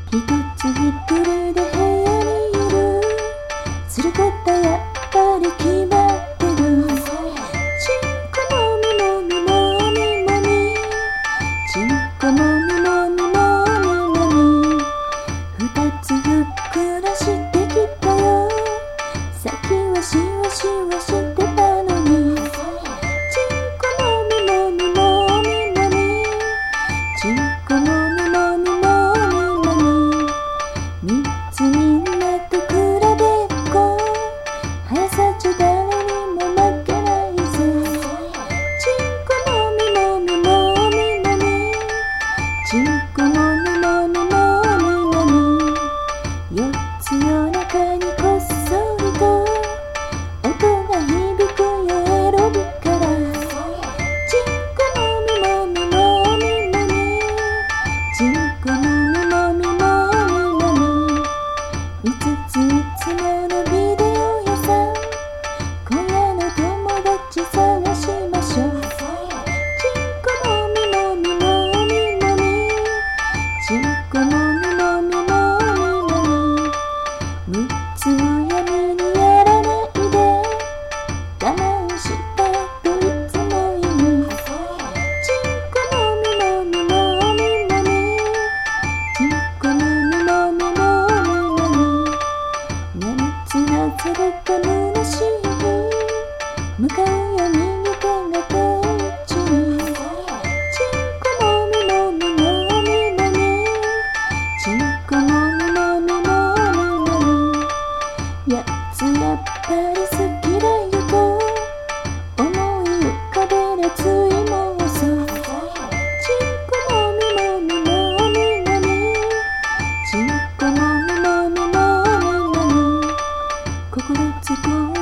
一つ一人で部屋にいる。することやっぱり決まってる。ちんこもみもみもみもみ、ちんこもみもみもみもみ、二つふっくらしてきたよ。さっきはしわしわしてたのに。ちんこもみもみもみもみ、ちんこもみもみもみもみ、三つみんなと比べっこ。速さじゃ誰にも負けないぜ。ちんこもみもみもみもみ、ちんこもみもみもみもみ、四つ夜中にこっそりと音が響くよエロビから。ちんこもみもみもみもみ、ちんこもみもみもみもみ、五ついつものビデオ屋さん、今夜の友達探しましょう。ちんこもみもみもみもみ、ちんこもみもみもみもみ、六つを闇にやらないで、我慢したといつも言う。ちんこもみもみもみもみ、ちんこもみもみもみもみ、七つなぜだか虚しい。向かうよ右手が定位置に。ちんこもみもみもみもみ、ちんこもみもみもみもみ、やつやっぱり好きだよと思い浮かべるつい妄想。ちんこもみもみもみもみ、ちんこもみもみもみもみ、心つこう